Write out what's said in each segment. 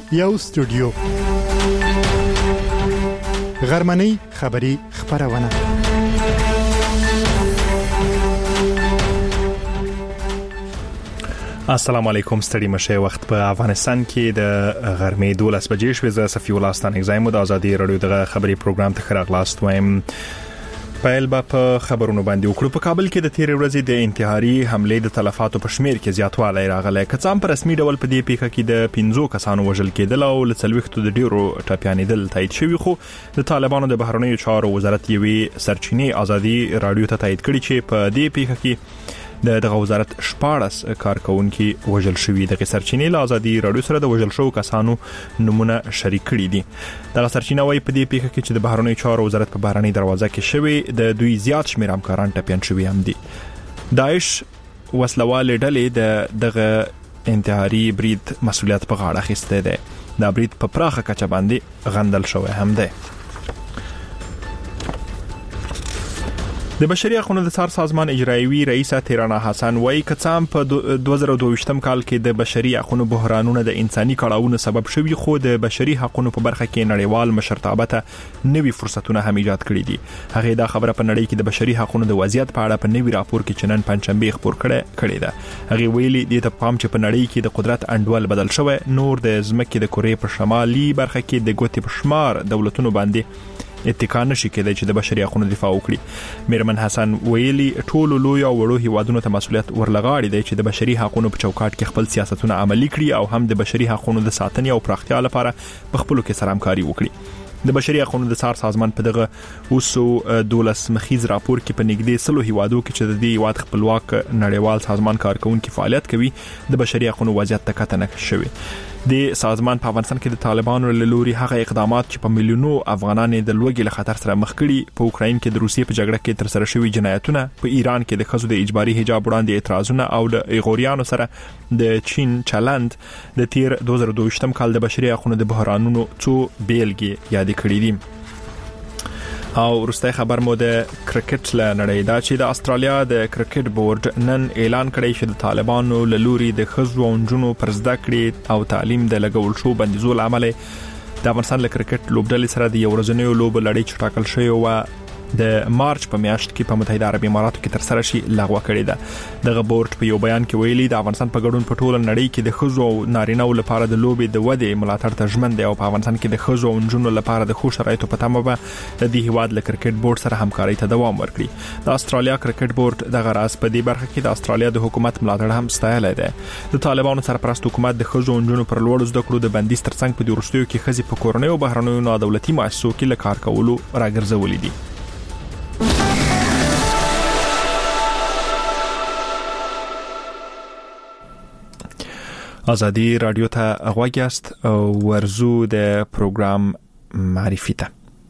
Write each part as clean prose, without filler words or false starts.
یو سټوډیو غرمنۍ خبری خبرونه السلام علیکم ستړي مشه وخت په افغانستان کې د غرمې 12 بجې شوې ز صفی الله ستان اگزایم د ازادي رادیو د خبري پروګرام ته خراغلاست وایم پایل با په خبرونو باندې وکړو. په کابل کې د تیر ورځې د انتحاري حمله د تلفاتو په شمیر کې زیاتوالی راغلی. کڅام په رسمي ډول په دې پیښه کې د 15 کسانو وژل کېدل او ل 40 د ډیرو ټاپیانېدل تایید شوی، خو د طالبانو د بهرنیو چارو وزارت یوې سرچینې ازادي رادیو ته تایید کړي چې په دې پیښه کې دغه وزارت 14 کارکونکو وژل شوی. دغه سرچینې له ازادي رادیو سره د وژل شوو کسانو نمونه شریک کړي دي. دغه سرچینه وايي په دې پیښه کې چې د بهرنیو چارو وزارت په بهرنۍ دروازه کې شوی د دوی زیات شمیر همکاران ټپيان شوی هم دي. داعش وسلوال ډلې دغه انتحاري برید مسؤلیت په غاړه اخیسته ده. دا برید په پراخه کچه باندې غندل شوی هم ده. د بشري حقوقو د څار سازمان اجرایوي رئیس تیرانا حسن وايي کڅام په 2022 کال کې د بشري حقوقو بحرانونه د انساني کړهونو سبب شوي، خو د بشري حقوقو په برخه کې نړیوال مشرتابه ته نوي فرصتونه هم ایجاد کړي دي. هغه دا خبره په نړۍ کې د بشري حقوقو د وضعیت په اړه په نوي راپور کې چنن پنځشنبه خبر کړي ده. هغه ویلي د پام چې په نړۍ کې د قدرت انډول بدل شوی، نور د ځمکې د کورې په شمالي برخه کې د ګوتې په شمار دولتونو باندې اتکا نشي کېدای چې د بشري حقوقو دفاع وکړي. میرمن حسن ویلي ټول لوی او وړو هیوادونو ته مسؤلیت ورلغاړي دی چې د بشري حقوقو په چوکاټ کې خپل سیاستونه عملي کړي او هم د بشري حقوقو د ساتنې او پراختیا لپاره په خپلو کې سره همکاري وکړي. د بشري حقوقو د څار سازمان په دغه اوسو 12 مخیز راپور کې په نږدې 100 هیوادو کې چې د دې هیواد خپلواک نړیوال سازمان کارکونکو فعالیت کوي د بشري حقوقو وضعیت ته کتنه شوی. د سازمان په افغانستان کې د طالبانو له لوري هغه اقدامات چې په میلیونو افغانان د لوږې له خطر سره مخ کړي، په اوکراین کې د روسیې په جګړه کې تر سره شوی جنایتونه، په ایران کې د ښځو د اجباري حجاب وړاندې اعتراضونه او د ایغوریانو سره د چین چلند د تیر 2022 کال د بشري حقوقو د بحرانونو څو بیلګې یاد کړې دي. او ورسته خبر مو د کرکټ له نړۍ دا چې د استرالیا د کرکټ بورډ نن اعلان کړی چې د طالبانو له لوري د ښځو او نجونو پر زده کړې او تعلیم د لګول شو بندیزو لامل د افغانستان له کرکټ لوبډلې سره د یو ورځنیو لوب لړۍ چې ټاکل شوی و د مارچ په میاشت کې په متحده عربي اماراتو کې تر سره شي لغوه کړې ده. دغه بورډ په یو بیان کې ویلي د افغانستان په ګډون په ټوله نړۍ کې د ښځو او نارینه‌و لپاره د لوبې د ودې ملاتړ ته ژمن دی او په افغانستان کې د ښځو او نجونو لپاره د ښو شرایطو په تمه به د دې هیواد له کرکټ بورډ سره همکاري ته دوام ورکړي. د استرالیا کرکټ بورډ دغه راز په دې برخه کې د استرالیا د حکومت ملاتړ هم ستایلی دی. د طالبانو سرپرست حکومت د ښځو او نجونو پر لوړ زده کړو د بندیز ترڅنګ په دې وروستیو کې ښځې په کورنۍ او بهرنیو نادولتي مؤسسو کې له کار کولو راګرځولې دي. ازادي رادیو ته غوږ یاست او ورزو د پروګرام معرفي ته.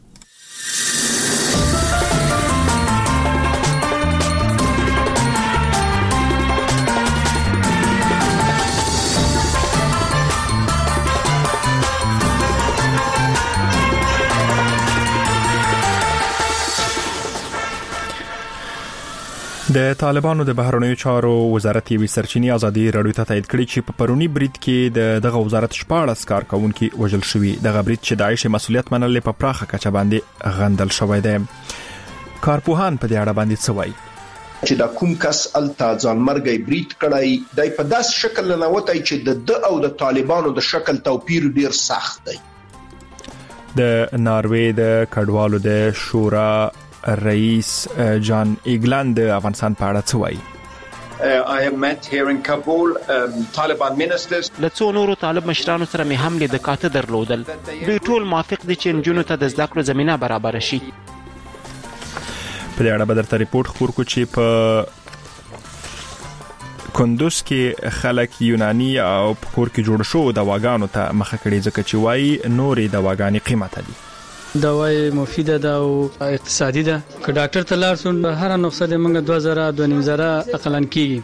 د طالبانو د بهرنیو چارو وزارت یوې سرچینې ازادي رادیو ته تایید کړي چې په پرونی برید کې دغه وزارت 14 کارکونکو وژل شوی. دغه برید چې داعش مسؤلیت منل په پراخه کچه باندې غندل شوی دی. کارپوهان په دې اړه باندې څه وایي؟ چې دا کوم کس الته ځانمرګي برید کړای دی په داس شکل نه وتی چې د او د طالبانو د شکل توپیر ډیر سخت دی. د ناروې د کډوالو د شورا رئیس جان ایګلند افغانستان په اړه څه وایي؟ I have met here in Kabul Taliban ministers. له څو نورو طالب مشرانو سره مې هم لیدکاته درلودل. دوی ټول موافق دي چې نجونو ته د زده کړو زمينه برابر شي. په دې اړه به درته ریپورت خور کو چې په کندوز کې خلک یوناني او پکور کې جوړ شو دواګانو ته مخه کړي ځکه چې وایي نورې دواګانې قیمته دي. دواي مفیده ده او اقتصادي ده. که ډاکټر ته لاړ شو هر نسخه د موږ 2000 اقلن کیږي.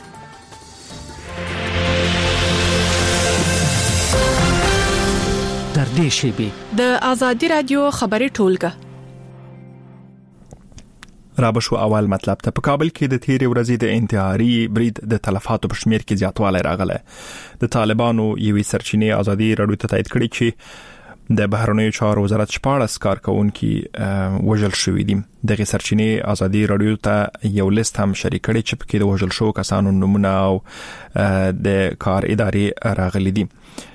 در دې شیبې د ازادي رادیو خبري ټولګه رابشو اول مطلب ته په کابل کې د تیرې ورځې د انتحاري برید د تلفاتو په شمیر کې زیاتوالی راغلی. د طالبانو یوې سرچینې ازادي راډیو ته تایید کړی چې د بهرنیو چارو وزارت 14 کارکونکي وژل شوی دي. دغه سرچینې ازادي راډیو ته یو لیست هم شریک کړی چې پکې د وژل شو کسانو نمونه او د کار ادارې راغلي دي.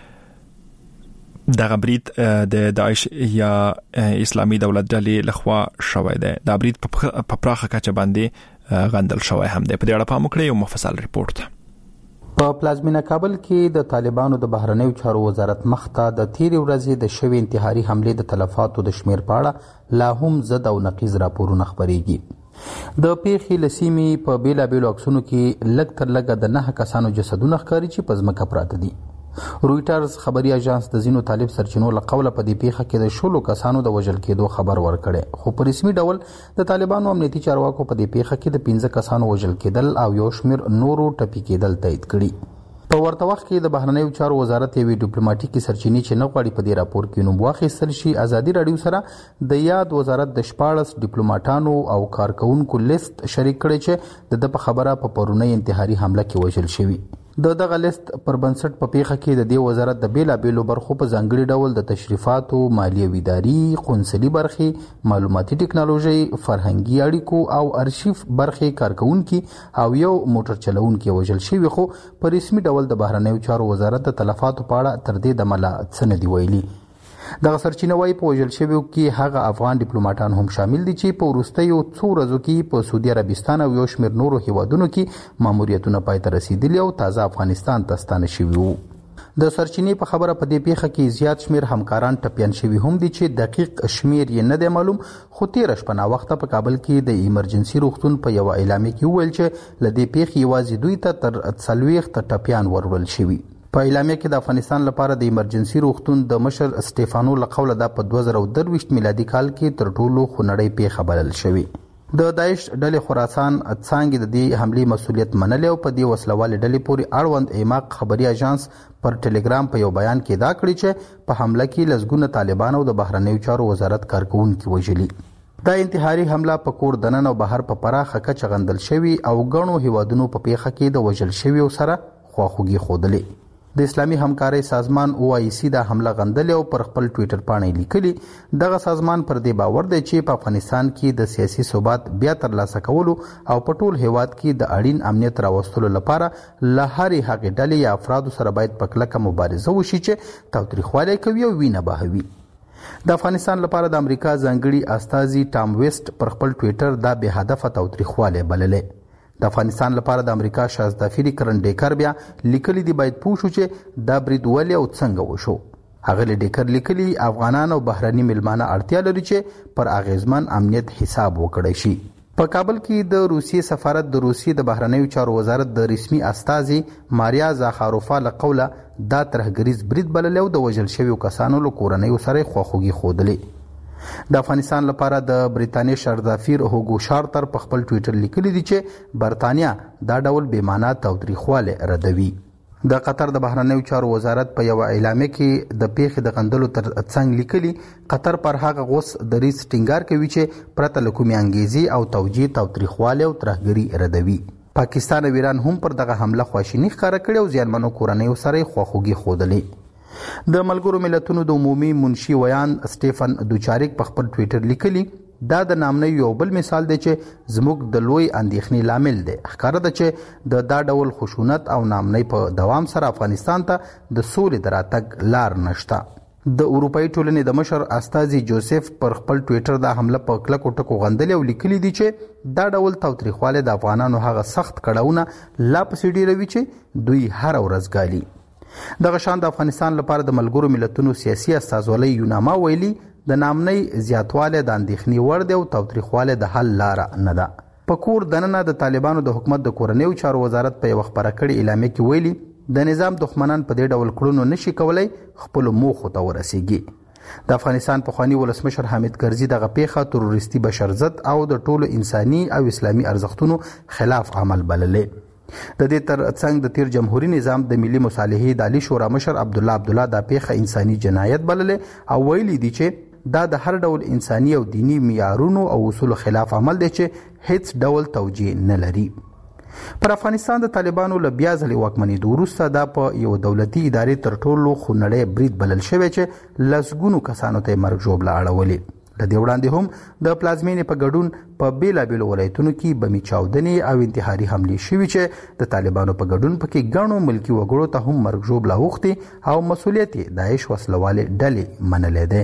دغه برید د داعش یا اسلامي دولت ډلې لخوا شوی دی. دا برید په پراخه کچه باندې غندل شوی هم دی. په دې اړه پام وکړئ یو مفصل ریپورت. په پلازمینه کابل کې د طالبانو د بهرنیو چارو وزارت مخته د تیرې ورځې د شوی انتحاري حمله د تلفاتو د شمیر په اړه لا هم زد او نقیض راپورونه خبرېږي. د پیښې لسیمې په بیلابېلو عکسونو کې لږ تر لږه د 9 کسانو جسدونه ښکاري چې په ځمکه پراته دي. رویټرز خبري اژانس د زینو طالب سرچینو له قوله په دې پیښه کې د 16 کسانو د وژل کېدو خبر ورکړي، خو په رسمي ډول د طالبانو امنیتي چارواکو په دې پیښه کې د 15 کسانو وژل کېدل او یو شمېر نورو ټپي کېدل تایید کړي. په ورته وخت کې د بهرنیو چارو وزارت یوې ډیپلوماټیکي سرچینې چې نه غواړي په دې راپور کې نوم واخیستل شي ازادي راډیو سره د یاد وزارت د 14 ډیپلوماټانو او کارکونکو لیست شریک کړي چې د په خبره په پرونی انتحاري حمله کې وژل شوي. دغه لیست پر بنسټ په پیښه کې د دې وزارت د بیلابېلو برخو په ځانګړي ډول د تشریفاتو، مالیوي اداري، قونسلي برخې، معلوماتي ټکنالوژي، فرهنګي اړیکو او ارشیف برخې کارکونکي او یو موټر چلوونکي وژل شوي، خو په رسمي ډول د بهرنیو چارو وزارت د تلفاتو په اړه تر دې دمله څه نه دی ویلي. دغه سرچینه وايي په وژل شویو کې هغه افغان ډیپلوماټان هم شامل دي چې په وروستیو څو ورځو کې په سعودي عربستان او یو شمېر نورو هیوادونو کې ماموریتونه پای ته رسیدلي او تازه افغانستان ته ستانه شوي وو. د سرچینې په خبره په دې پیښه کې زیات شمېر همکاران ټپیان شوي هم دي چې دقیق شمېر یې نه دی معلوم، خو تېره شپه ناوخته په کابل کې د ایمرجنسي روغتون په یوه اعلامیه کې وویل چې له دې پیښې یوازې دوی ته تر 40 ټپیان وروړل شوي. په اعلامیه کې د افغانستان لپاره د ایمرجنسي روغتون د مشر سټیفانو له قوله دا په 2023 میلادي کال کې تر ټولو خونړۍ پیښه بلل شوې. د داعش ډلې خراسان څانګې د دې حملې مسؤلیت منلی او په دې وسلوالې ډلې پورې اړوند ایماق خبري اژانس پر ټلګرام په یو بیان کې دا کړی چې په حمله کې لسګونه طالبان او د بهرنیو چارو وزارت کارکونکي وژلي. دا انتحاري حمله په کور دننه او بهر په پراخه کچه غندل شوي او ګڼو هیوادونو په پیښه کې د وژل شویو سره خواخوږي ښودلې. د اسلامي همکارۍ سازمان OIC دا حمله غندلې او پر خپل ټویټر پاڼه لیکلي. دغه سازمان پر دې باور دی چې په افغانستان کې د سیاسي ثبات بیا ترلاسه کولو او په ټول هیواد کې د اړین امنیت راوستلو لپاره له هرې هغې ډلې یا افرادو سره باید په کلکه مبارزه وشي چې تاوتریخوالی کوي او وینه بهوي. د افغانستان لپاره د امریکا ځانګړي استازي ټام ویسټ پر خپل ټویټر دا بې هدفه تاوتریخوالی بللې. د افغانستان لپاره د امریکا شازدافیری کرن ډیکر بیا لیکلي دی باید پوه شو چې دا برید ولې او څنګه وشو. هغه ډیکر لیکلي افغانان او بهرني ملمانه اړتیا لري چې پر اغیزمن امنیت حساب وکړي شي. په کابل کې د روسیې سفارت د روسیې د بهرنیو چارو وزارت د رسمي استازي ماریا زاخاروفا له قوله دا ترهګریز برید بللی او د وژل شویو کسانو له کورنیو سره خواخوږي ښودلې. د افغانستان لپاره د بریتانیا شرزافیر هوګو شارتر په خپل ټویټر لیکلي دي چې برتانیا دا ډول بې معنا تاوتریخوالی ردوي. د قطر د بهرنیو چارو وزارت په یوه اعلامیه کې د پیښې د غندلو تر څنګ لیکلي قطر پر هغه غوث دریځ ټینګار کوي چې پرته له کومې انګیزې او توجیه تاوتریخوالی او ترهګري ردوي. پاکستان او ایران هم پر دغه حمله خواشیني ښکاره کړې او زیانمنو کورنیو سره خواخوږي ښودلې. د ملګرو ملتونو د عمومي منشي ویان سټیفن دوچاریک په خپل ټویټر لیکلي دا د نامنۍ یو بل مثال دی چې زموږ د لوی اندېښنې لامل دی. ښکاره ده چې د دا ډول خشونت او نامنۍ په دوام سره افغانستان ته د سولې د راتګ لار نشته. د اروپایي ټولنې د مشر استازي جوزف پر خپل ټویټر دا حمله په کلکو ټکو غندلې او لیکلي دي چې دا ډول تاوتریخوالی د افغانانو هغه سخت کړاوونه لا پسې ډېروي چې دوی هره ورځ ګالي. دغه شان د افغانستان لپاره د ملګرو ملتونو سیاسي استازولۍ یوناما ویلي د نامنۍ زیاتوالی د اندېښنې وړ دی او تاوتریخوالی د حل لاره نه ده. په کور دننه د طالبانو د حکومت د کورنیو چارو وزارت په یوه خپره کړې اعلامیه کې ویلي د نظام دښمنان په دې ډول کړنو نشي کولی خپلو موخو ته ورسیږي. د افغانستان پخواني ولسمشر حامد کرزي دغه پیښه تروریستي بشرضد او د ټولو انساني او اسلامي ارزښتونو خلاف عمل بللې. د دې تر څنګ د تیر جمهوریت نظام د ملي مصالحې د عالی شورا مشر عبدالله دا پیښه انساني جنایت بللې او ویلي دي چې دا د هر ډول انساني او دینی معیارونو او اصولو خلاف عمل دی چې هیڅ ډول توجیه نه لري. پر افغانستان د طالبانو له بیا ځلې واکمنېدو وروسته دا په یو دولتي ادارې تر ټولو خونړی برید بلل شوی چې لسګونو کسانو ته مرګ ژوبله اړولې. د دې وړاندې هم د پلازمینې په ګډون په بیلابیلو ولایتونو کې بمي چاودنې او انتحاري حملې شوي چې د طالبانو په ګډون پکې ګڼو ملکي وګړو ته هم مرګ ژوبله اوښتې او مسؤلیت یې داعش وسلوالې ډلې منلی دی.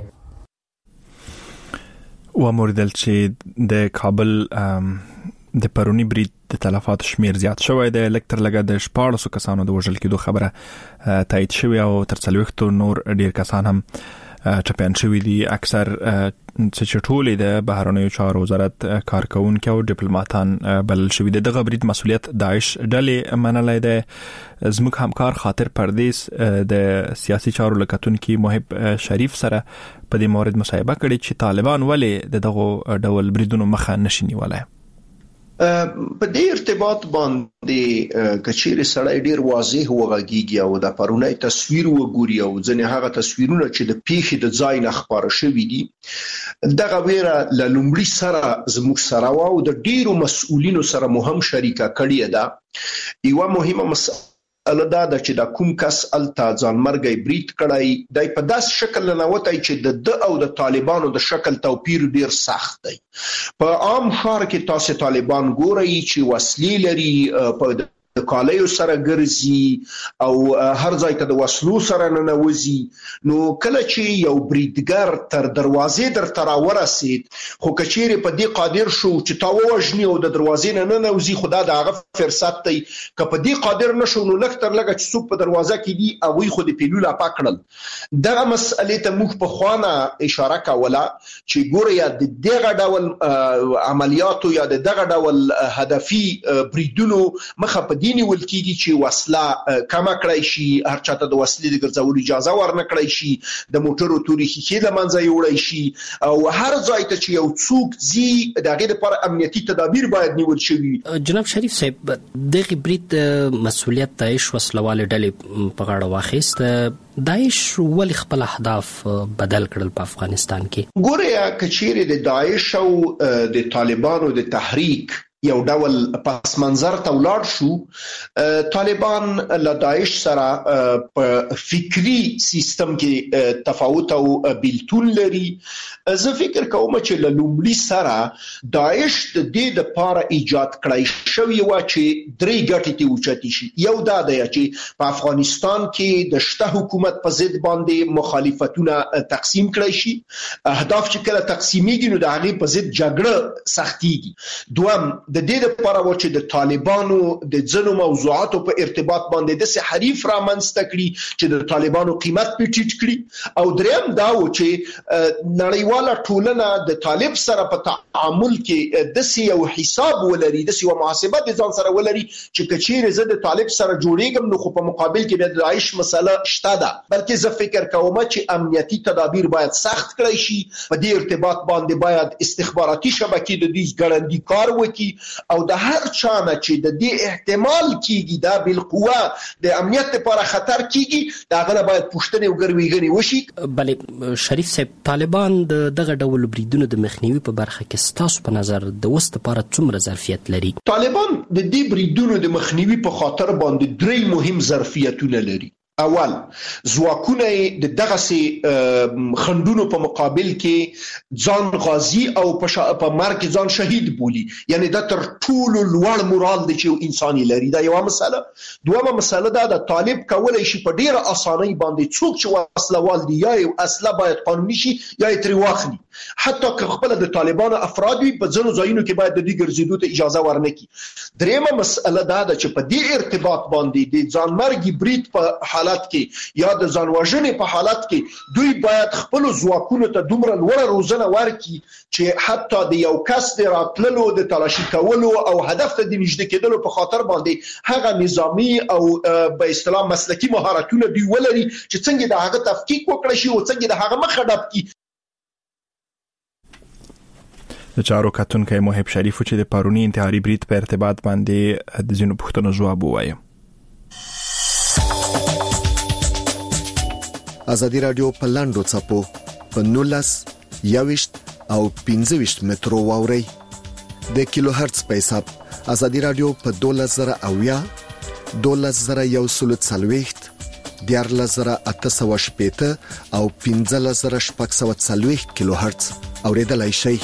وموردل چې د کابل د پرونی برید د تلفات شمیر زیات شوی دی. لکتر لګه د 14 کسانو د وژل کېدو خبره تایید شوی او تر 40 نور ډیر کسان هم چپیان شوی دي. اکثر چې ټولې د بهرنیو چارو وزارت کارکونکو او ډیپلوماټان بلل شوی دي. دغه برید مسؤلیت داعش ډلې منلای دی. زموږ همکار خاطر پردیس د سیاسي چارو لکتونکو محب شریف سره په دې مورد مصاحبه کړې چې طالبان ولې دغه ډول بریدونو مخه نشي نیولای. په دې ارتباط باندې کچېره سړی ډیر واضح وغږیږي او د پرونی تصویر وګوري او ځنې هغه تصویرونه چې د پیښې د ځای نه خبره شوي دي دغه ویره ل لومړي سره زموږ سره او د ډیرو مسؤلینو سره مهم شریکه کړې ده. یو مهمه مسله دا ده چې د کوم کس الته ځانمرګي برید کړای دی په داس شکل نه وتای چې د او د طالبانو د شکل توپیر ډیر سخت دی. په عام ښار کې تاسو طالبان ګورئ چې وسلې لري، په د کالیو سره ګرځي او هر ځای ته د وسلو سره ننوځي. نو کله چې یو بریدګر تر دروازې درته راورسید خو کچېره په دې قادر شو چې تا ووژني او د دروازې نه ننوځي، خدا د هغه فرصت دی. که په دې قادر نشو نو لکتر لګه چې څوک په دروازه کې دي او خو د پیلولا پکړل. دغه مسئله ته موږ په خوانه اشاره کوله چې ګوریا د دغه ډول عملیاتو یا د دغه ډول هدفي بریدونو مخه په دیني ولکېږي چې وسله کم کړای شي، هر چاته د وسلې د ګرځولو اجازه ورنه کړای شي، د موټرو توري ښیښې له منځه یوړای شي او هر ځای ته چې یو څوک ځي دغه لپاره امنیتي تدابیر باید نیول شي. جناب شریف صاحب، دغه برید مسؤلیت داعش وسلواله ډلې په غاړه واخیست. داعش ولې خپل اهداف بدل کړل په افغانستان کې؟ ګوریا کچېره د داعش او د طالبانو د تحریک یو ډول پس منظر ته ولاړ شو. طالبان له داعش سره په فکری سیستم کې تفاوت او بیلتون لري. زه فکر کوم چې له لومړي سره داعش د دې لپاره ایجاد کړای شوی و چې درې ګټې ته اوچتي شي. یو دا دی چې په افغانستان کې د شته حکومت په ضد باندې مخالفتونه تقسیم کړای شي. اهداف چې کله تقسیمیږي نو د هغې په ضد جګړه سختيږي. دوم د دې لپاره و چې د طالبانو د ځینو موضوعاتو په ارتباط باندې د حریف را منځته کړي چې د طالبانو قیمت په ټیټ کړي. او دریم دا و چې نړیواله ټولنه د طالب سره په تعامل کې د یو حساب ولري، د یو محاسبه د ځان سره ولري چې کچېره زه د طالب سره جوړېږم نو خو په مقابل کې د داعش مسله شته ده. بلکې زه فکر کوم چې امنیتي تدابیر باید سخت کړی شي. په دې ارتباط باندې باید استخباراتي شبکې د دې ګړندی کار وکړي او د هر چانه چې د دې احتمال کیږي دا بالقوه د امنیت لپاره خطر کیږي دا غره باید پوښتنه وګرويږي وشي. بلې شریف صاحب، طالبان دغه ډول بریدونو د مخنیوي په برخه کې ستاسو په نظر د وست لپاره څومره ظرفیت لري؟ طالبان د دې بریدونو د مخنیوي په خاطر باندې درې مهم ظرفیتونه لري. اول، ځواکونه د دغه سي خندونو په مقابل کې ځان غازی او په مرګ ځان شهید بولی، یعنی دا تر ټولو لوړ مورال دی چې انساني لري. دا یو مسله. دومره مسله دا د طالب کولای شي په ډیره اسانۍ باندې څوک چې وسلوال دی یا یو اصله باید قانوني شي یا یې تری واخلي. حتی که خپل د طالبانو افراد وي په ځینو ځایونو کې باید د دې ګرځېدو ته اجازه ورنکړي. دریمه مسله دا ده چې په دې ارتباط باندې د ځانمرګي برید په حالت کې یا د ځانوژنې په حالت کې دوی باید خپل ځواکونو ته دومره لوړه روزنه ورکړي چې حتی د یو کس د راتللو د تلاشي کولو او هدف ته د نږدې کېدلو په خاطر باندې هغه نظامی او په اصطلاح مسلکي مهارتونه دوی ولري چې څنګه د هغه تفکیک وکړي شي او څنګه د هغه مخه ډب کړي. د چارو کتونکو محب شریف چې د پرونی انتحاري برید په ارتباط باندې د ځینو پوښتنو ځواب ووایي. ازادي رادیو په لاندو چپو په 19 21 او 25 مترو واوري. د کیلو هرتز په حساب ازادي رادیو په 12000 12140 14880 او 15640 کیلو هرتز اوریدلای شئ.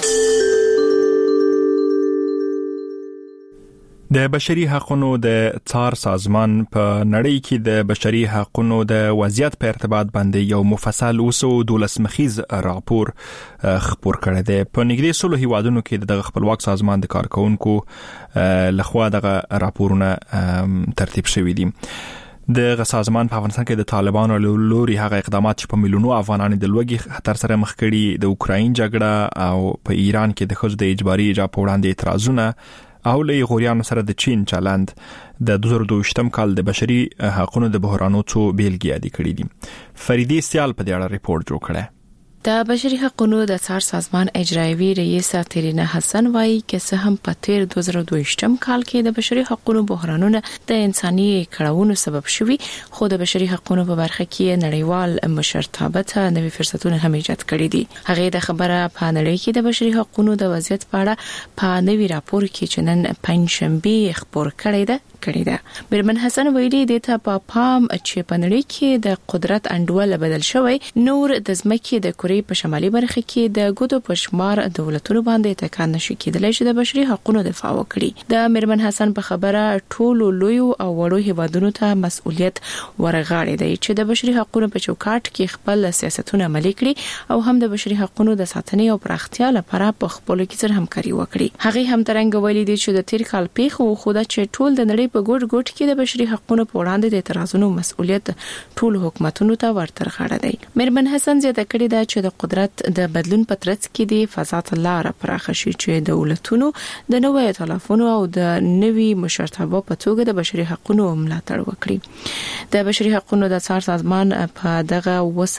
د بشري حقوقو د څار سازمان په نړۍ کې د بشري حقوقو د وضعیت په ارتباط باندې یو مفصل اوسو 12 مخیز راپور خپور کړی دی. په نږدې 16 هیوادونو کې د خپلواک سازمان د کارکونکو لخوا دغه راپورونه ترتیب شوي دي. د سازمان په افغانستان کې د طالبانو لوري هغه اقدامات چې په میلیونو افغانانو د لوګي خطر سره مخ کړي، د اوکراین جګړه او په ایران کې د ښځو د اجباري حجاب په وړاندې اعتراضونه او له غوریانو سره د چین چلند د 2022م کال د بشري حقوقو د بحرانو څو بیلګې یاد کړې دي. فریدي سیال په دې اړه ریپورت جوړ کړی. د بشري حقوقو د څار سازمان اجرایوي رئیس ترینا حسن وایي چې څه هم په تیر 2022م کال کې د بشري حقوقو بحرانونه د انساني کړهونو سبب شوي، خو د بشري حقوقو په برخه کې نړیوال مشرتابه نوې فرصتونه هم ایجاد کړي دي. هغه د خبره په نړۍ کې د بشري حقوقو د وضعیت په اړه په نوې راپور کې چې نن پنځشنبه خپور کړی ده. برمن حسن ویلي د ته په پام چې په نړۍ کې د قدرت انډول بدل شوی، نور د ځمکې د کورې په شمالي برخه کې د ګوتو په شمار دولتونو باندې تکان نشي کېدلی چې د بشري حقوقو دفاع وکړي. د برمن حسن په خبره ټولو لوی او وړو هیوادونو ته مسؤلیت ورغاړي دی چې د بشري حقوقو په چوکاټ کې خپل سیاستونه عملي کړي او هم د بشري حقوقو د ساتنې او پراختیا لپاره په خپل کې سره همکاري وکړي. هغه هم ترنګ ویلي دی چې د تیر کال پیښو خو د ټول د نړۍ په ګوټ کې د بشري حقوقو په وړاندې د اعتراضونو مسؤلیت ټول حکومتونو ته ورترغاړه دی. مرمن حسن زیاته کړې ده چې د قدرت د بدلون په ترڅ کې د فضا لار پراخه شي چې دولتونو د نوې تلفونو او د نوې مشرتابه په توګه د بشري حقوقو ملاتړ وکړي. د بشري حقوقو د څار سازمان په دغه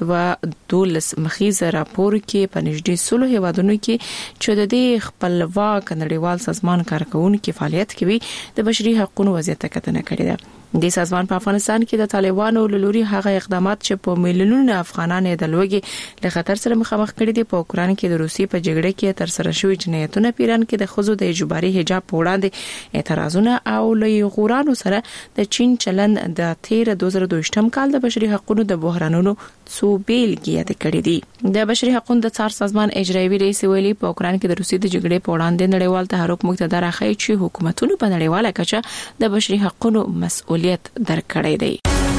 12 مخیز راپور کې په نږدې 16 هیوادونو کې چې د خپلواک نړیوال سازمان کارکونکو فعالیت کوي د بشري حقوقو وضعیت کتنه کړې ده. د سازمان په افغانستان کې د طالبانو لوري هغه اقدامات چې په میلیونونو افغانان د لوګي له خطر سره مخامخ کړي دي، په اوکران کې د روسي په جګړه کې تر سره شوی جنایتونه، پیران کې د خزو د اجباري حجاب په وړاندې اعتراضونه او له غورانو سره د چین چلند د تیر 2022م کال د بشري حقوقو د بحرانونو څو بیلګې یاد کړې دي. د بشري حقوقو د څار سازمان اجرایوي رئیس ویلي په اوکران کې د روسي د جګړې په وړاندې نړیوال تحرک مقتدر اخی چې حکومتونو په نړیواله کچه د بشري حقوقو مسؤلیت درکړی دی.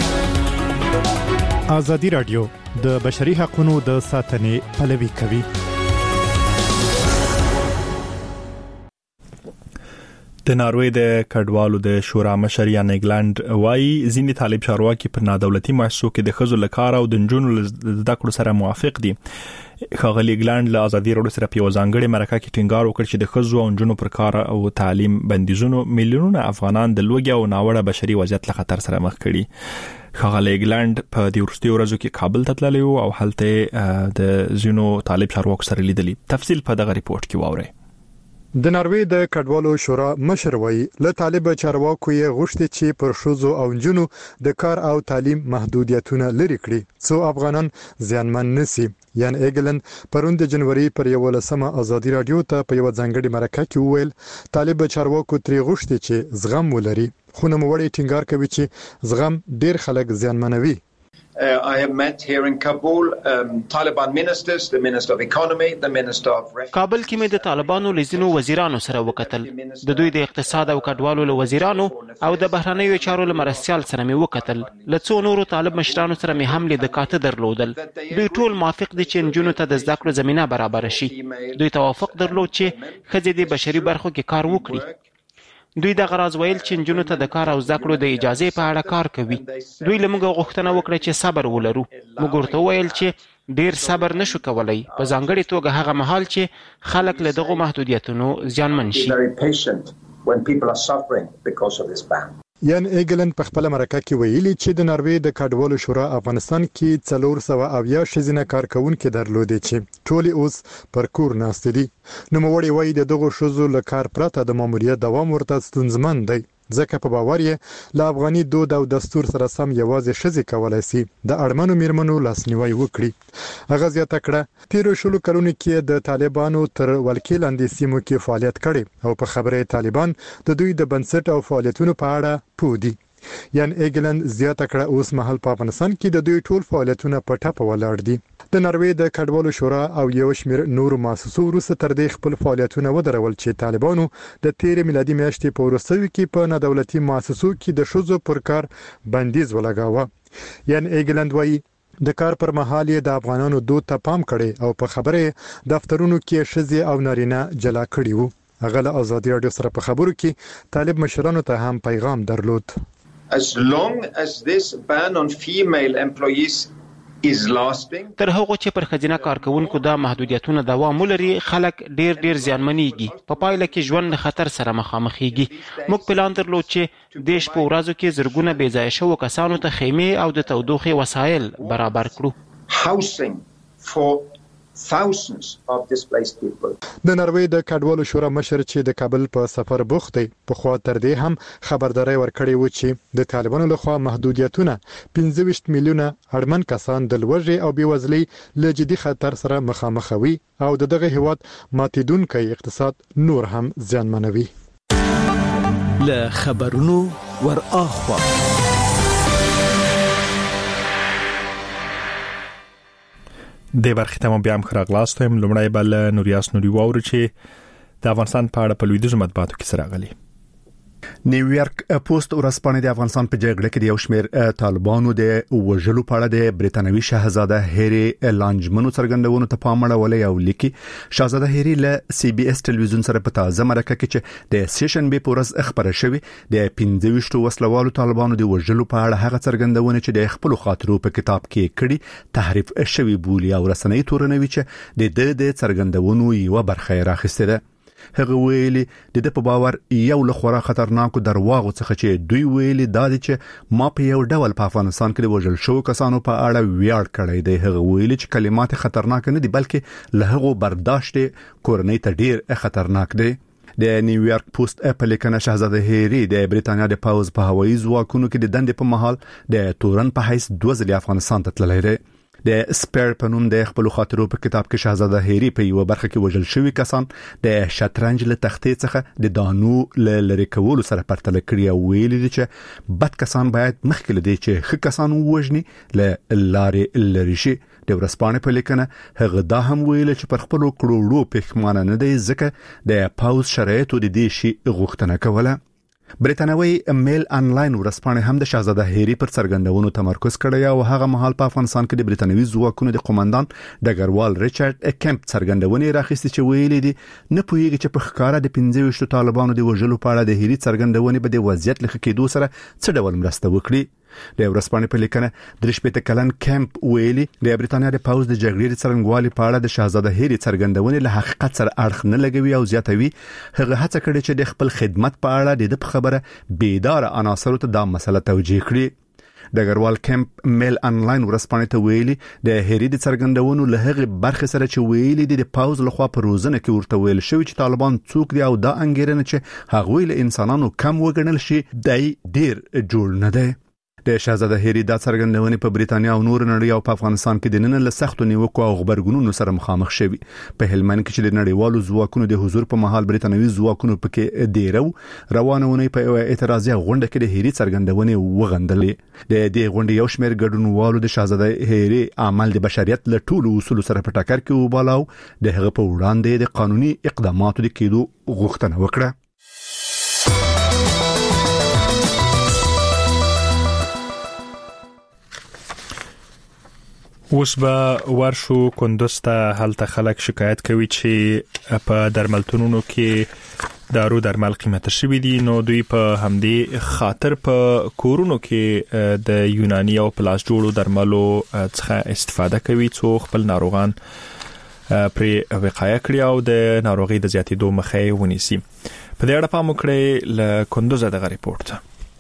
ازادي رادیو د بشري حقوقو د ساتنې پلوي کوي. د ناروې د کډوالو د شورا مشر یان ایګلند وايي ځینې طالب چارواکي په نادولتي مؤسسو کې د خزو لکار او د جنونو زده کړو سره موافق دي. ښاغلي ایګلند له ازادي رادیو سره په ځانګړي مرکه کې ټینګار وکړ چې د خزو او جنونو پر کار او تعلیم بندیزونو میلیونونه افغانان د لوګي او ناوړه بشري وضعیت له خطر سره مخ کړي. ښاغلي ایګلند په دې وروستیو ورځو کې کابل ته تللی او هلته د ځینو طالب چارواکو سره لیدلی. تفصیل په دغه ریپورت کې واورئ. د ناروې د کډوالو شورا مشر وایي له طالب چارواکو یې غوښتي چې پر ښځو او نجونو د کار او تعلیم محدودیتونه لري کړي څو افغانان زیانمن نشي. یان ایګلند پرون د جنوري پر 11مه ازادي رادیو ته په یو ځانګړي مرکه کې وویل طالب چارواکو تری غوښتي چې زغم ولري، خو نو وړي ټینګار کوي چې زغم ډیر خلک زیانمنوي. I have met here in Kabul Taliban ministers, the Minister of Economy, the Minister of کابل کې مې د طالبانو لزینو وزیرانو سره وکتل، د دوی د اقتصاد او کډوالو له وزیرانو او د بهرنیو چارو له مرستيال سره مې وکتل. له څو نورو طالب مشرانو سره مې هم لیدکاته درلودل. دوی ټول موافق دي چې نجونو ته د زده کړو زمينه برابر شي. دوی توافق درلود چې ښځې د بشري برخو کې کار وکړي. دوی د غراض ویل چې نجونو ته د کار او زده کړو د اجازه په اړه کار کوي. دوی لمغه غوښتنه وکړه چې صبر ولرو. موږ ورته ویل چې ډیر صبر نشو کولای، په ځانګړي توګه هغه مهال چې خلک له دغه محدودیتونو زیانمن شي. یان ایګلند په خپل مرکه کې ویلي چې د ناروې د کډوالو شورا افغانستان کې 400 شزینه کارکونکو درلودي چې ټول اوس پر کور ناست دي. نو موړي وایي د دغه شوزو لکار پرته د ماموریت دوام ورته ستونزمن دی. ځکه په باور یې له افغاني دود او دستور سره سم یوازې ښځې کولای شي د اړمنو میرمنو لاسنیوي وکړي. هغه زیاته کړه تیرو شلو کلونو کې د طالبانو تر ولکې لاندې سیمو کې فعالیت کړي او په خبره طالبان د دوی د بنسټ او فعالیتونو په اړه پوه دي. یان ایګلند زیاته کړه اوس مهال په افغانستان کې د دوی ټول فعالیتونه په ټاپه ولاړ دي. د ناروې د کډوالو شورا او یو شمېر نورو مؤسسو وروسته تر دې خپل فعالیتونه ودرول چې طالبانو د تیر میلادي میاشتې په وروستیو کې په نادولتي مؤسسو کې د شوزو پر کار بندیز ولګاوه. یان ایګلند وایي د کار پر مهال د افغانانو دود ته پام کړي او په خبره دفترونو کې شذې او نارینه جلا کړي وو. هغه له ازادي رادیو سره په خبرو کې طالب مشرانو ته هم پیغام درلود. As long as this ban on female employees is lasting, تر هغه چې پر خزینه کارکونکو دا محدودیتونه دوام ولري خلک ډیر زیانمنېږي. په پایله کې ژوند خطر سره مخامخېږي. موږ پلان درلود چې دیش په ورځو کې زرګونه بې ځایه شوو کسانو ته خیمې او د تودوخې وسایل برابر کړو. housing for thousands of displaced people. د ناروې د کډوالو شورا مشر چې د کابل په سفر بوخت دی په خوا تر دې هم خبرداري ورکړې و چې د طالبانو لخوا محدودیتونه 25 میلیونه اړمن کسان د لوږې او بیوزلۍ له جدي خطر سره مخامخوي او دغه هیواد ماتیدونکو اقتصاد نور هم زیانمنوي. له خبرونو ور اخوا د برخې ته بیا هم خراغلاستم لومړی بل نوریاس نوري واور چې د افغانستان په اړه په لویدیځ مطبوعاتو کې سره غلي. نیویارک پوسټ ورځپاڼه د افغانستان په جګړه کې د یو شمېر طالبانو د وژلو په اړه د بریتانوي شاهزاده هری لانجمنو څرګندونو ته پام اړولی او لیکي شاهزاده هری له سی بي اس ټلویزیون سره په تازه مرکه کې چې د سیشن به پورز خبره شوې د 25 وسلوالو طالبانو د وژلو په اړه هغه څرګندونه چې د خپل خاطرو په کتاب کې کړي تحریف شوی بولی او رسنۍ تورنوي چې د څرګندونو یو برخه راخسته ده. هغه ویلي د په باور یو له خورا خطرناکو درواغو څخه چې دوی ویلي دا دي چې ما په یو ډول په افغانستان کې د وژل شو کسانو په اړه ویاړ کړی دی. هغه ویلي چې کلمات خطرناک نه دي بلکې له هغه برداشت کورنۍ ته ډیر خطرناک دی. د نیویارک پوسټ په لیکنه شاهزاده هری د بریتانیا د پاوز په هوایي ځواکونو کې د دندې په محل د تورن په حیث 2 ځله افغانستان ته تللی دی. د سپیر په نوم د خپل خاطرو په کتاب کې شاهزاده هری په یو برخه کې وژل شوی کسان د شطرنج له تختې څخه د دانو لری کولو سره پرتله کړی او ویلي دي چې بد کسان باید مخکې لدی چې ښه کسان وژني له لارې لری شي. د ورځپاڼې په لیکنه هغه دا هم ویل چې پر خپل کړوړو پښمانه نه دی ځکه د پاوز شرایطو د دې شي غوښتنه کوله. بریتانوي میل انلاین ورځپاڼه هم د شاهزاده هری پر څرګندونو تمرکز کړی او هغه مهال په افغانستان کې د بریتانوي ځواکونو د قومندان ډګروال ریچارډ کمپ څرګندونې راخستې چې ویلي دي نه پوهیږي چې په ښکارا د 25 طالبانو د وژلو په اړه د هری څرګندونې به د وضعیت لکه کېدو سره څه ډول مرسته وکړي. د ورځپاڼې په لیکنه درشپته کلن کمپ ویلي د بریتانیا د پاوز د جګړې څرنګوالي په اړه د شاهزاده هری څرګندونې له حقیقت سره اړخ نه لګوي او زیاتوي هغه هڅه کړې چې د خپل خدمت په اړه د خبره بیدار عناصرو ته دا مسله توجیه کړي. ډګروال کمپ میل انلاین ورځپاڼې ته ویلي د هری د څرګندونو له هغه برخه سره چې ویلي د پاوز لخوا په روزنه کې ورته ویل شوی چې طالبان څوک دي او دا انګیرنه چې هغه له انسانانو کم وګڼل شي دای ډیر جوړ نه دی. د شاهزاده هری د څرګندونې په بریتانیا او نور نړۍ او په افغانستان کې د نن له سختو نیوکو او خبرګونونو سره مخامخ شوي. په هلمند کې چې د نړیوالو ځواکونو د حضور په محل بریتانوي ځواکونو پکې دیرو روانونه په اعتراضي غونډه کې د هری څرګندونې وغندلې. د دې غونډې یو شمېر ګډونوالو د شاهزاده هری عمل د بشریت له ټولو اصول سره په ټکر کې وبالاو د هغه په وړاندې د قانوني اقداماتو د کېدو غوښتنه وکړه. اوس به ورشو کندوز ته هلته خلک شکایت کوي چې په درملتونونو کې دارو درمل قیمته شوي دي نو دوی په همدې خاطر په کورونو کې د یوناني او پلاس جوړو درملو څخه استفاده کوي څو خپل ناروغان پر وقایه کړي او د ناروغي د زیاتېدو مخه ونیسي. په دې اړه پام وکړئ له کندوز دغه ریپورت.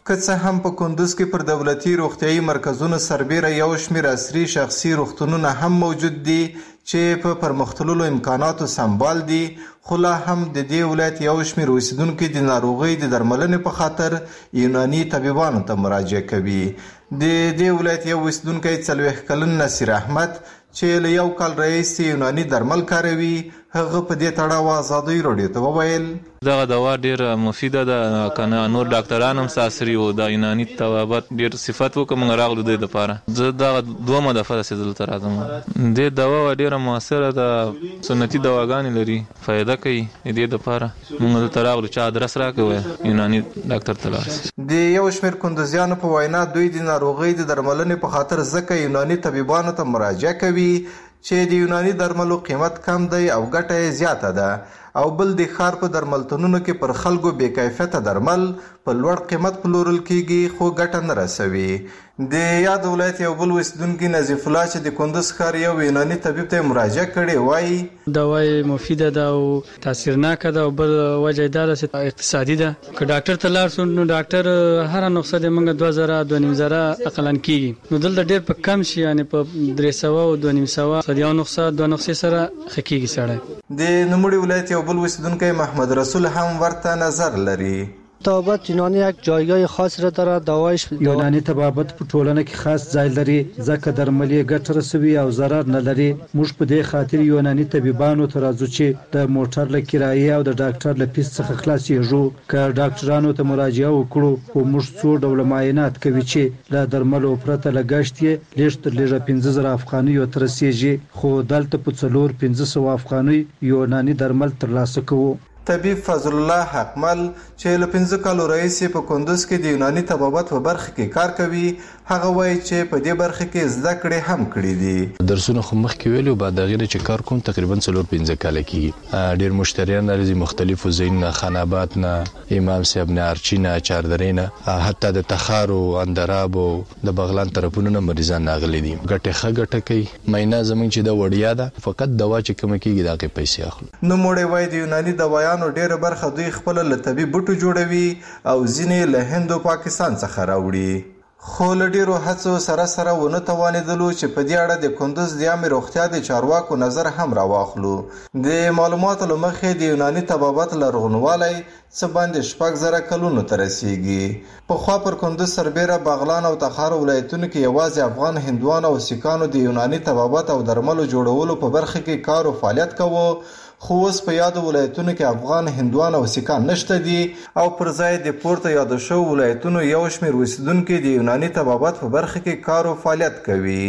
که څه هم په کندوز کې پر دولتي روغتيایي مرکزونو سربېره یو شمېر عصري شخصي روغتونونه هم موجود دي چې په پرمختللو امکاناتو سمبال دي، خو لا هم د دې ولایت یو شمېر اوسیدونکي د ناروغۍ د درملنې په خاطر یوناني طبيبانو ته مراجعه کوي. د دې ولایت یو اوسیدونکی 40 کلن نصیر احمد چې له یو کال راهیسې یوناني درمل کاروي، هغه په دې تړاو ازادۍ راډیو ته وویل دغه دوا ډیر مفیده ده، کنه نور ډاکټران هم ساسري وو د یوناني طبابت ډیر صفات وکم راغلو د لپاره. زه دا دوه دفعه سیدل تر راځم. د دوا ډیره موثره ده، سنتي دواګانې لري، فائدہ کوي دې لپاره. موږ تر راغلو چې ادرس راکوي یوناني ډاکټر ته لاړ. د یو شمېر کندوزیانو په وینا دوی د ناروغۍ د درملنې په خاطر ځکه یوناني طبيبانو ته مراجعه کوي چې د یوناني درملو قیمت کم دی او ګټه یې زیاته ده، او بل د ښار په درملتونونو کې پر خلکو بې کیفیته درمل په لوړ قیمت پلورل کیږي خو ګټه نه رسوي. د یاد ولایت یو بل اوسیدونکي نظیف الله چې د کندوز ښار یو یوناني طبيب ته مراجعه کړې وایي دواي مفیده ده او تاثیرناکه ده، او بل وجه دا ده چې اقتصادي ده. که ډاکټر ته لاړ شو نو ډاکټر هر نسخه د موږ 2000 2500 اقلن کیږي، نو دلته ډېر په کم شي، یعنی په 300 او 2500 یو نسخه دوه نسخې سره خکېږي سړی. د نوموړي ولایت یو بل اوسیدونکی محمد رسول هم ورته نظر لري. طبابت یونانی یک جایگاه خاص را داره. دوایش یونانی طبابت په ټولنه کې خاص ځای لري ځکه درمل یې ګټه رسوي او ضرر نه لري. موږ په دې خاطر یونانی طبيبانو ته راځو چې د موټر له کرایې او د ډاکټر له فیس څخه خلاصېږو. که ډاکټرانو ته مراجعه وکړو خو موږ څو ډول معاینات کوي چې له درملو پرته لګښت یې لږ تر لږه 15000 افغانیو ته رسیږي، خو دلته په 400-500 افغانۍ یونانی درمل ترلاسه کوو. طبيب فضل الله حقمل چې له 15 کالو راهیسې په کندوز کې د یوناني طبابت په برخه کې کار کوي، هغه وایي چې په دې برخه کې زده کړې هم کړې دي. درسونه خو مخکې ویلو، بعد د غیر چې کار کوم تقریبا 4-5 کال کېږي. ډېر مشتریان راځي مختلفو ځایونو، خانابات نه، امام صاحب نه، ارچی نه، چاردرې نه، حتی د تخار او اندراب او د بغلان طرفونو نه مریضان راغلي دي. ګټه کوي مینه زمونږ چې د وړیا ده، فقط دوا چې کوم کېږي دغه پیسې اخلو. نو موړې وایي د یوناني دوايانو ډېره برخه دوی خپل له طبي بوټو جوړوي او ځینې له هند او پاکستان څخه راوړي. خو له ډیرو هڅو سره ونه توانېدلو چې په دې اړه د کندوز د عامه روغتیا د چارواکو نظر هم راواخلو. د معلوماتو له مخې د یوناني طبابت لرغونوالی څه باندې 6000 کلونو ته رسیږي. پخوا پر کندوز سربېره بغلان او تخار ولایتونو کې یوازې افغان هندوان او سیکانو د یوناني طبابت او درملو جوړولو په برخه کې کار او فعالیت کوو، خو اوس په یادو ولایتونو کې افغان هندوان او سیکان نشته دي، او پر ځای د پورته یادو شوو ولایتونو یو شمېر اوسیدونکي د یوناني طبابت په برخه کې کار او فعالیت کوي.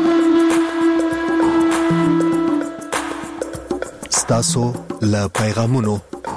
ستاسو له پیغامونو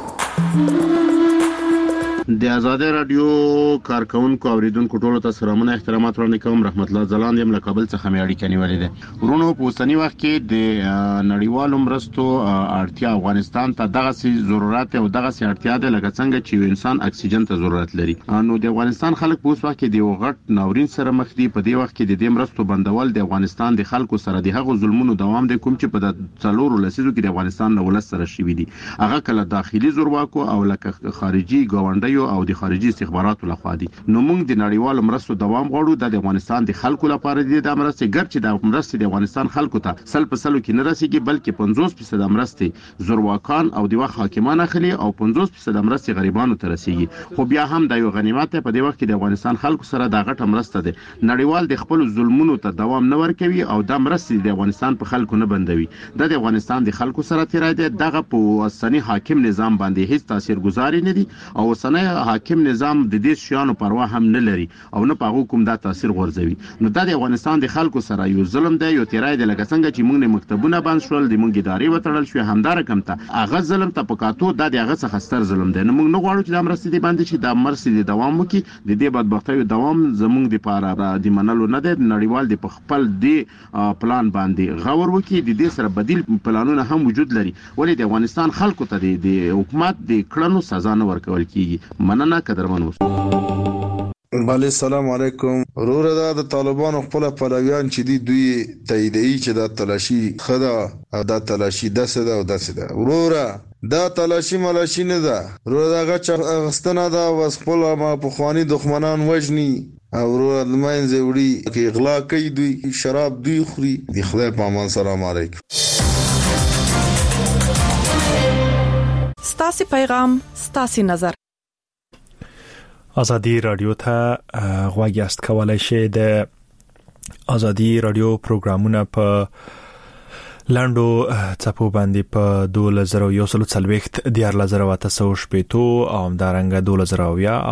د آزادۍ رادیو کارکونکو اوریدونکو ټولو ته سلامونه احترامات وړاندې کوم. رحمت الله ځلاند یم له کابل څخه مې اړیکه نیولې ده. ورونو په اوسنی وخت کې د نړیوالو مرستو اړتیا افغانستان ته دغه سي ضرورت او دغه سي اړتیا ده لکه څنګه چې انسان اکسیجن ته ضرورت لري. نو د افغانستان خلک په اوس وخت کې د یو غټ ناورین سره مخ دي. په دې وخت کې د دې مرستو بندول د افغانستان د خلکو سره د هغو ظلمونو دوام دی کوم چې په څلورو لسیزو کې د افغانستان له ولس سره شوي دي. هغه کله داخلي زورواکو او لکه خارجي ګاونډي او د خارجي استخباراتو لخوا دي. نو موږ د نړیوالو مرستو دوام غواړو. د افغانستان د خلکو لپاره دي د مرستې ګرچې د مرستې د افغانستان خلکو ته 100% کې نه رسیږي، بلکې 50% مرستې زورواکان او د وخت حاکمان اخلي او 50% مرستې غریبانو ته رسیږي. خو بیا هم د یو غنیمت په دې وخت کې د افغانستان خلکو سره د غټه مرسته ده. نړیوال د خپل ظلمونو ته دوام نه ورکوي او د مرستې د افغانستان په خلکو نه بندوي. د افغانستان د خلکو سره تیرای دي دغه په اوسنی حاکم نظام باندې هیڅ تاثیرګذاري نه دي او اوسنی حاکم نظام د دې شیانو پروا هم نه لري او نه پاغو کوم دا تاثیر غورځوي. نو د افغانستان د خلکو سره یو ظلم دی، یو تیرای دی، لکه څنګه چې موږ نه مکتبونه بند شول، د موږ ادارې وتړل شو، همدار کم ته هغه ظلم ته پکاتو د هغه څخه ستر ظلم دی. نو موږ نه غواړو چې د مرستې دی باندې چې د مرستې دوام وکړي. د دې بدبختیو دوام زموږ د پاره د منلو نه دی. نړیوال د خپل دی پلان باندې غور وکړي. د دې سره بدیل پلانونه هم وجود لري، ولې د افغانستان خلکو ته د حکومت د کړنو سزا نه ورکول کیږي. مننه قدرمن. بله السلام علیکم. وروره دا د طالبانو خپل پلویان چې دی دوی تاییدي چې دا تلاشي خدا او دا تلاشي دسه ده او دسه ده. وروره دا تلاشي ملاشي نه ده ورور دغه غستنه ده واس خپل ما په خواني دښمنان وجني او ورور د ماینځ وړي کې اغلا کوي دوی شراب دوی خوري دی خدای په امان. سلام علیکم. ستاسو پیغام ستاسو نظر. ازادي رادیو ته غواګیاست کولای شئ د ازادي رادیو پروګرامونه په لاندو چپو باندې په 2040 14 او همدارنګه 2020